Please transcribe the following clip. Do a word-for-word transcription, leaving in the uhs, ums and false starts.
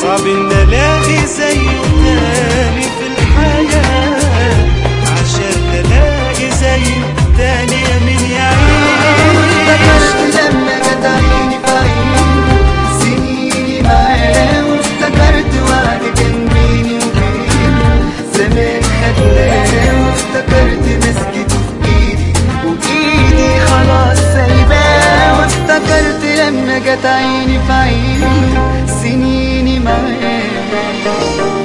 صعب ان الاقي زيه تاني في الحياة، عشان الاقي زيه تاني يا مين يا عيني. افتكرت لما جت عيني في عيني سنيني معاه، وافتكرت وعد كان بيني وبينه زمان خدناه، وافتكرت مسكته في ايدي وايدي خلاص سايباه، وافتكرت لما جت عيني في عيني سنيني معاه.